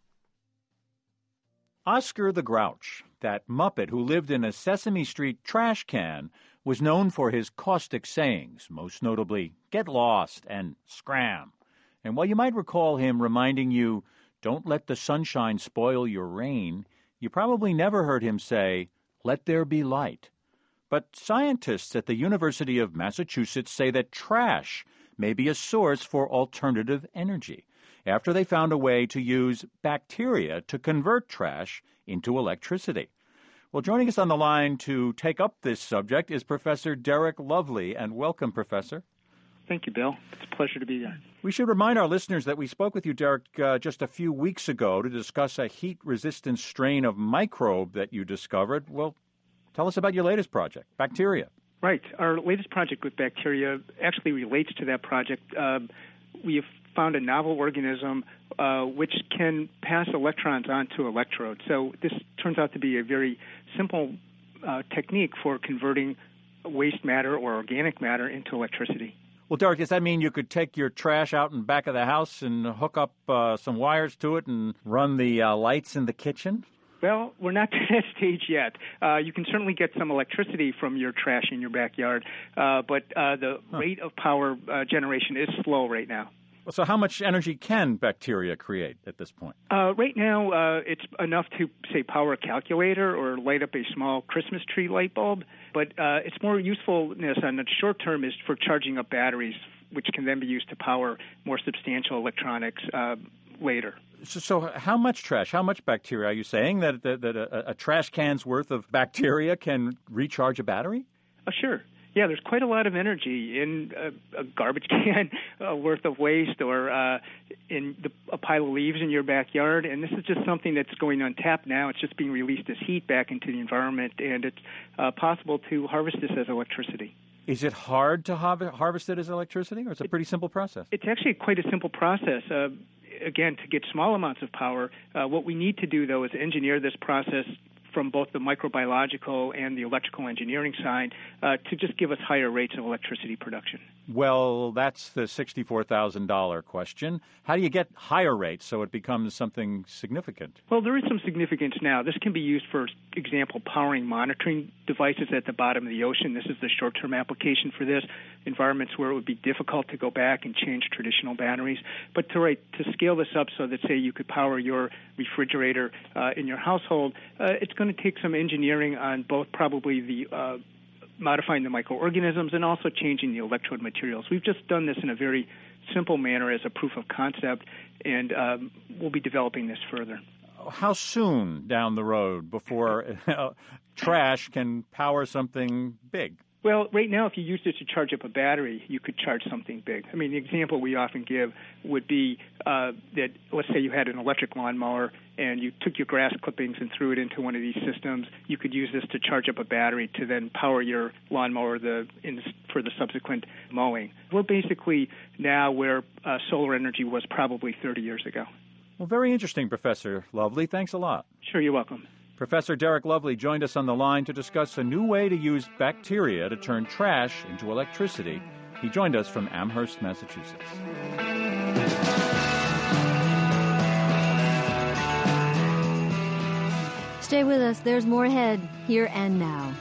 Oscar the Grouch, that Muppet who lived in a Sesame Street trash can, was known for his caustic sayings, most notably, "Get lost" and "Scram." And while you might recall him reminding you, "Don't let the sunshine spoil your rain," you probably never heard him say, "Let there be light." But scientists at the University of Massachusetts say that trash may be a source for alternative energy, after they found a way to use bacteria to convert trash into electricity. Well, joining us on the line to take up this subject is Professor Derek Lovely, and welcome, Professor. Thank you, Bill. It's a pleasure to be there. We should remind our listeners that we spoke with you, Derek, just a few weeks ago to discuss a heat-resistant strain of microbe that you discovered. Well, tell us about your latest project, bacteria. Right. Our latest project with bacteria actually relates to that project. We have found a novel organism which can pass electrons onto electrodes. So this turns out to be a very simple technique for converting waste matter or organic matter into electricity. Well, Derek, does that mean you could take your trash out in back of the house and hook up some wires to it and run the lights in the kitchen? Well, we're not to that stage yet. You can certainly get some electricity from your trash in your backyard, but the rate of power generation is slow right now. So how much energy can bacteria create at this point? Right now, it's enough to, say, power a calculator or light up a small Christmas tree light bulb, but its more usefulness on the short term is for charging up batteries, which can then be used to power more substantial electronics later. So how much trash, how much bacteria? Are you saying that a trash can's worth of bacteria can recharge a battery? Sure. Yeah, there's quite a lot of energy in a garbage can worth of waste or a pile of leaves in your backyard, and this is just something that's going untapped now. It's just being released as heat back into the environment, and it's possible to harvest this as electricity. Is it hard to harvest it as electricity, or it's a pretty simple process? It's actually quite a simple process. Again, to get small amounts of power, what we need to do, though, is engineer this process from both the microbiological and the electrical engineering side to just give us higher rates of electricity production. Well, that's the $64,000 question. How do you get higher rates so it becomes something significant? Well, there is some significance now. This can be used, for example, powering monitoring devices at the bottom of the ocean. This is the short-term application for this, environments where it would be difficult to go back and change traditional batteries. But to scale this up so that, say, you could power your refrigerator in your household, it's going to take some engineering on both probably the modifying the microorganisms and also changing the electrode materials. We've just done this in a very simple manner as a proof of concept, and we'll be developing this further. How soon down the road before trash can power something big? Well, right now, if you used it to charge up a battery, you could charge something big. I mean, the example we often give would be that, let's say you had an electric lawnmower and you took your grass clippings and threw it into one of these systems. You could use this to charge up a battery to then power your lawnmower for the subsequent mowing. We're basically now where solar energy was probably 30 years ago. Well, very interesting, Professor Lovely. Thanks a lot. Sure, you're welcome. Professor Derek Lovely joined us on the line to discuss a new way to use bacteria to turn trash into electricity. He joined us from Amherst, Massachusetts. Stay with us. There's more ahead, here and now.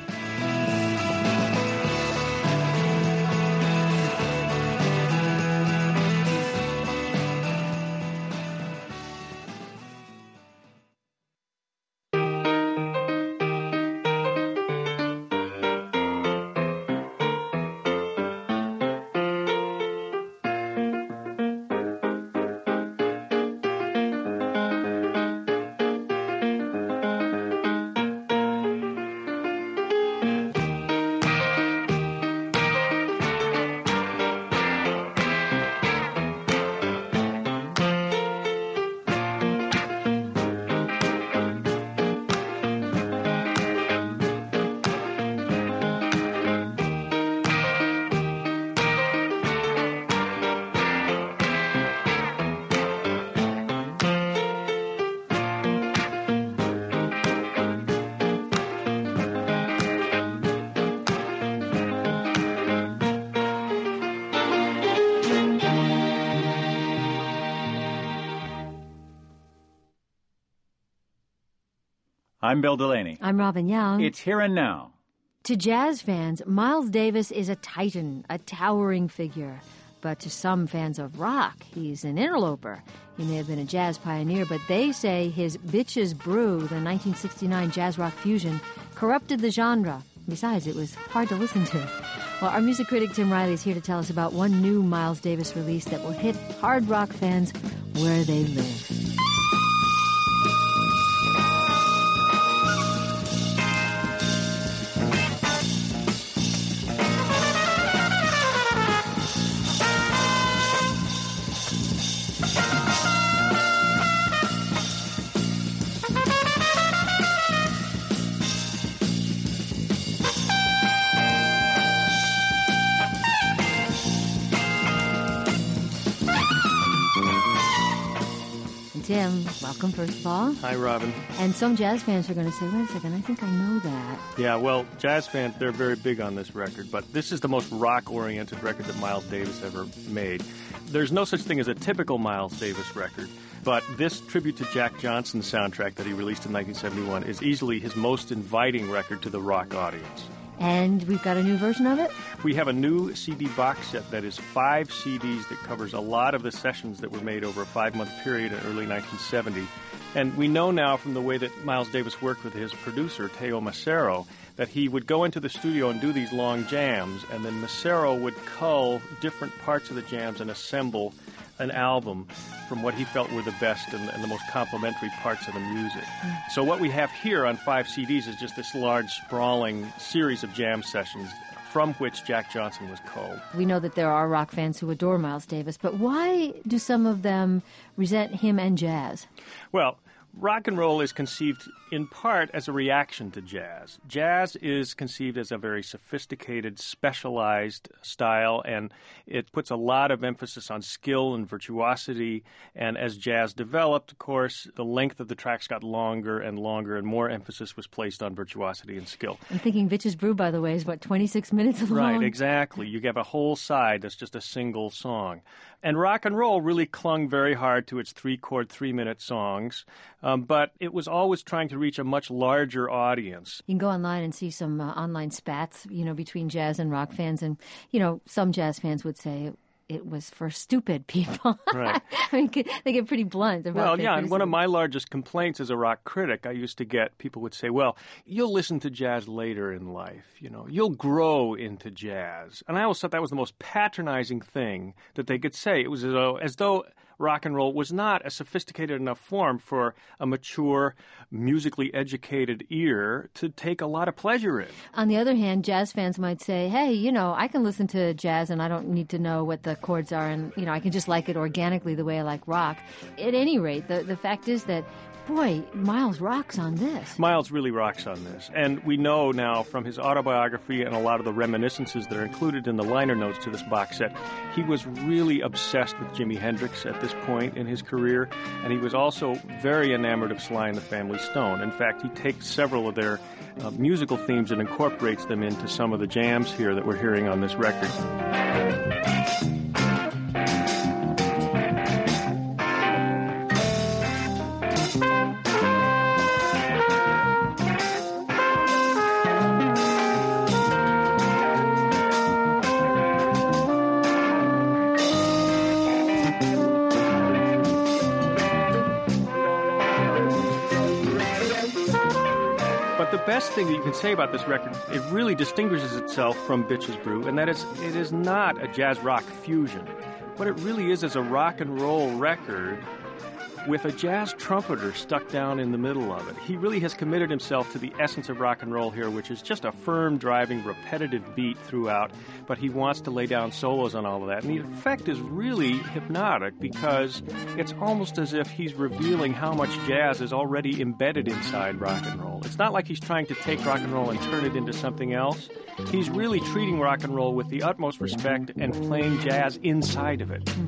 I'm Bill Delaney. I'm Robin Young. It's Here and Now. To jazz fans, Miles Davis is a titan, a towering figure. But to some fans of rock, he's an interloper. He may have been a jazz pioneer, but they say his Bitches Brew, the 1969 jazz rock fusion, corrupted the genre. Besides, it was hard to listen to. Well, our music critic Tim Riley is here to tell us about one new Miles Davis release that will hit hard rock fans where they live. Tim, welcome, first of all. Hi, Robin. And some jazz fans are going to say, wait a second, I think I know that. Yeah, well, jazz fans, they're very big on this record, but this is the most rock-oriented record that Miles Davis ever made. There's no such thing as a typical Miles Davis record, but this tribute to Jack Johnson soundtrack that he released in 1971 is easily his most inviting record to the rock audience. And we've got a new version of it? We have a new CD box set that is 5 CDs that covers a lot of the sessions that were made over a 5-month period in early 1970. And we know now from the way that Miles Davis worked with his producer, Teo Macero, that he would go into the studio and do these long jams, and then Macero would cull different parts of the jams and assemble an album from what he felt were the best and the most complementary parts of the music. So what we have here on 5 CDs is just this large, sprawling series of jam sessions from which Jack Johnson was culled. We know that there are rock fans who adore Miles Davis, but why do some of them resent him and jazz? Well, rock and roll is conceived in part as a reaction to jazz. Jazz is conceived as a very sophisticated, specialized style, and it puts a lot of emphasis on skill and virtuosity. And as jazz developed, of course, the length of the tracks got longer, and more emphasis was placed on virtuosity and skill. I'm thinking Bitches Brew, by the way, is 26 minutes long? Right, exactly. You have a whole side that's just a single song. And rock and roll really clung very hard to its 3-chord, 3-minute songs, but it was always trying to reach a much larger audience. You can go online and see some online spats, between jazz and rock fans. And, some jazz fans would say it was for stupid people. Right. I mean, they get pretty blunt about Well, yeah, and one of my largest complaints as a rock critic, I used to get, people would say, well, you'll listen to jazz later in life, you'll grow into jazz. And I always thought that was the most patronizing thing that they could say. It was as though rock and roll was not a sophisticated enough form for a mature, musically educated ear to take a lot of pleasure in. On the other hand, jazz fans might say, hey, I can listen to jazz and I don't need to know what the chords are, and, I can just like it organically the way I like rock. At any rate, the fact is that, boy, Miles rocks on this. Miles really rocks on this. And we know now from his autobiography and a lot of the reminiscences that are included in the liner notes to this box set, he was really obsessed with Jimi Hendrix at this point in his career, and he was also very enamored of Sly and the Family Stone. In fact, he takes several of their musical themes and incorporates them into some of the jams here that we're hearing on this record. The best thing that you can say about this record, it really distinguishes itself from Bitches Brew, and that it is not a jazz rock fusion. What it really is a rock and roll record with a jazz trumpeter stuck down in the middle of it. He really has committed himself to the essence of rock and roll here, which is just a firm, driving, repetitive beat throughout, but he wants to lay down solos on all of that. And the effect is really hypnotic because it's almost as if he's revealing how much jazz is already embedded inside rock and roll. It's not like he's trying to take rock and roll and turn it into something else. He's really treating rock and roll with the utmost respect and playing jazz inside of it.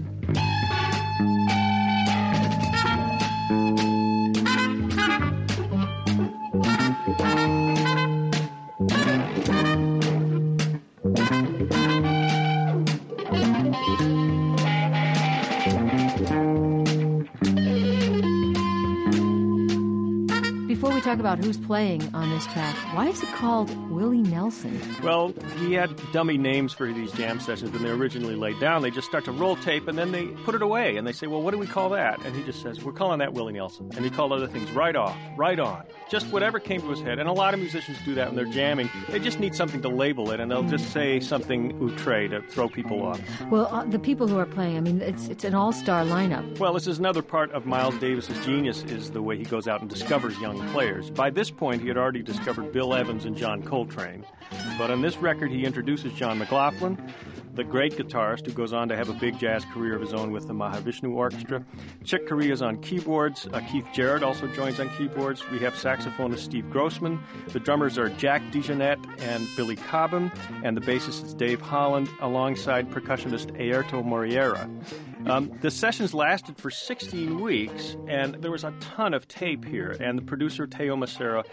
Before we talk about who's playing on this track, why is it called Willie Nelson? Well, he had dummy names for these jam sessions when they originally laid down. They just start to roll tape, and then they put it away, and they say, well, what do we call that? And he just says, we're calling that Willie Nelson. And he called other things right off, right on. Just whatever came to his head. And a lot of musicians do that when they're jamming. They just need something to label it, and they'll just say something outre to throw people off. Well, the people who are playing, I mean, it's an all-star lineup. Well, this is another part of Miles Davis's genius, is the way he goes out and discovers young players. By this point, he had already discovered Bill Evans and John Coltrane. But on this record, he introduces John McLaughlin, the great guitarist who goes on to have a big jazz career of his own with the Mahavishnu Orchestra. Chick Corea's on keyboards. Keith Jarrett also joins on keyboards. We have saxophonist Steve Grossman. The drummers are Jack DeJohnette and Billy Cobham, and the bassist is Dave Holland, alongside percussionist Airto Moreira. The sessions lasted for 16 weeks, and there was a ton of tape here, and the producer, Teo Macero,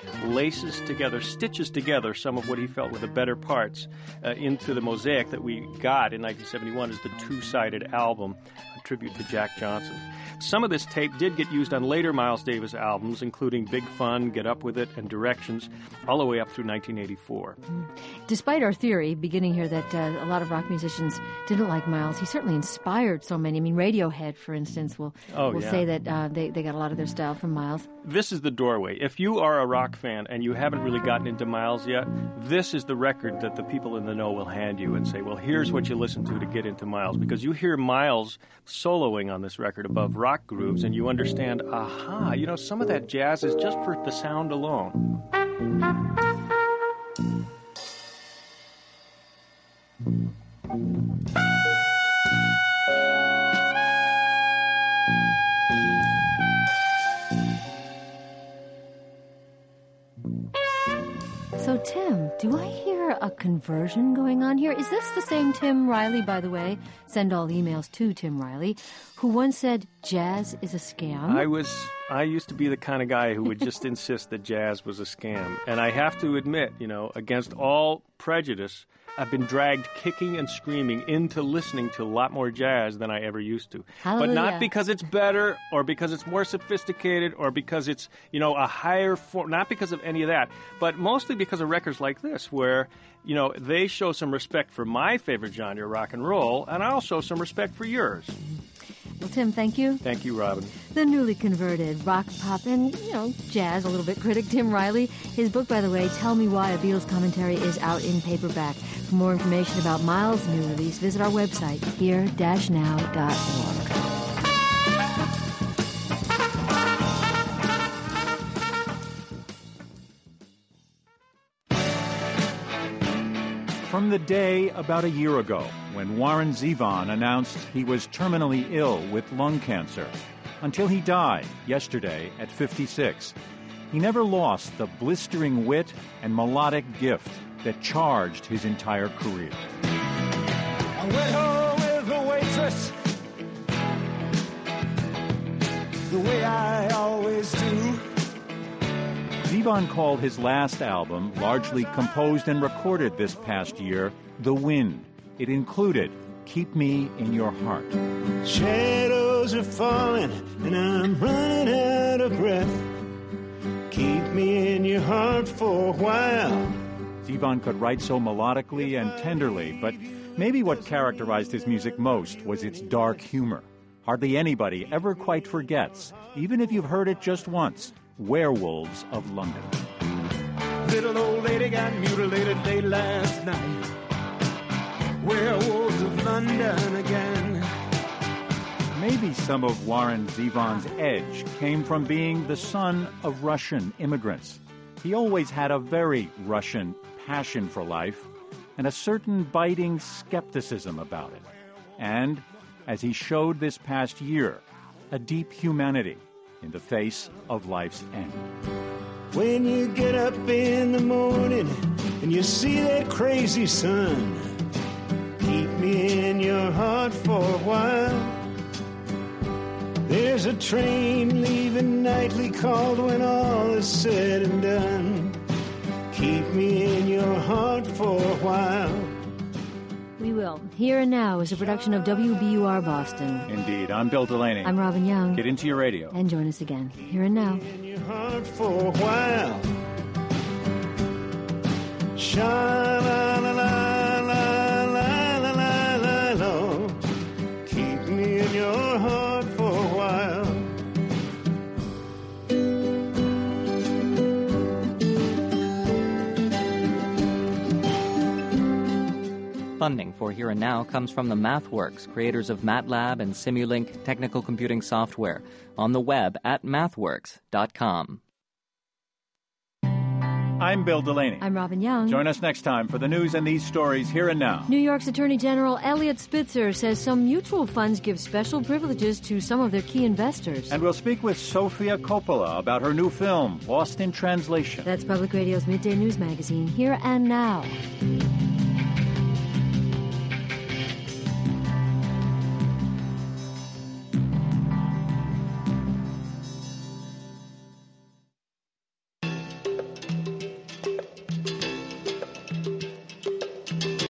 stitches together some of what he felt were the better parts into the mosaic that we got in 1971 as the two-sided album, a tribute to Jack Johnson. Some of this tape did get used on later Miles Davis albums, including Big Fun, Get Up With It, and Directions, all the way up through 1984. Despite our theory, beginning here, that a lot of rock musicians didn't like Miles, he certainly inspired so many. I mean, Radiohead, for instance, will say that they got a lot of their style from Miles. This is the doorway. If you are a rock fan and you haven't really gotten into Miles yet, this is the record that the people in the know will hand you and say, well, here's what you listen to get into Miles. Because you hear Miles soloing on this record above rock grooves, and you understand, some of that jazz is just for the sound alone. So, Tim, do I hear a conversion going on here? Is this the same Tim Riley, by the way? Send all emails to Tim Riley, who once said jazz is a scam. I used to be the kind of guy who would just insist that jazz was a scam. And I have to admit, against all prejudice, I've been dragged kicking and screaming into listening to a lot more jazz than I ever used to. Hallelujah. But not because it's better or because it's more sophisticated or because it's, a higher form, not because of any of that, but mostly because of records like this where, they show some respect for my favorite genre, rock and roll, and I'll show some respect for yours. Well, Tim, thank you. Thank you, Robin. The newly converted rock, pop, and, jazz, a little bit critic, Tim Riley. His book, by the way, Tell Me Why, a Beatles Commentary, is out in paperback. For more information about Miles' new release, visit our website, here-now.org. From the day about a year ago when Warren Zevon announced he was terminally ill with lung cancer, until he died yesterday at 56, he never lost the blistering wit and melodic gift that charged his entire career. I went home with the waitress, the way I always do. Zevon called his last album, largely composed and recorded this past year, The Wind. It included Keep Me in Your Heart. Shadows are falling and I'm running out of breath. Keep me in your heart for a while. Zevon could write so melodically and tenderly, but maybe what characterized his music most was its dark humor. Hardly anybody ever quite forgets, even if you've heard it just once, Werewolves of London. Little old lady got mutilated late last night. Werewolves of London again. Maybe some of Warren Zevon's edge came from being the son of Russian immigrants. He always had a very Russian passion for life and a certain biting skepticism about it. And, as he showed this past year, a deep humanity in the face of life's end. When you get up in the morning and you see that crazy sun, keep me in your heart for a while. There's a train leaving nightly called when all is said and done. Keep me in your heart for a while. We will. Here and Now is a production of WBUR Boston. Indeed. I'm Bill Delaney. I'm Robin Young. Get into your radio. And join us again. Here and Now. In your heart for a while. Sha-la-la-la-la-la-la-la-la. Keep me in your heart for a while. Funding for Here and Now comes from the MathWorks, creators of MATLAB and Simulink technical computing software, on the web at mathworks.com. I'm Bill Delaney. I'm Robin Young. Join us next time for the news and these stories here and now. New York's Attorney General Eliot Spitzer says some mutual funds give special privileges to some of their key investors. And we'll speak with Sofia Coppola about her new film, Lost in Translation. That's Public Radio's Midday News Magazine, Here and Now.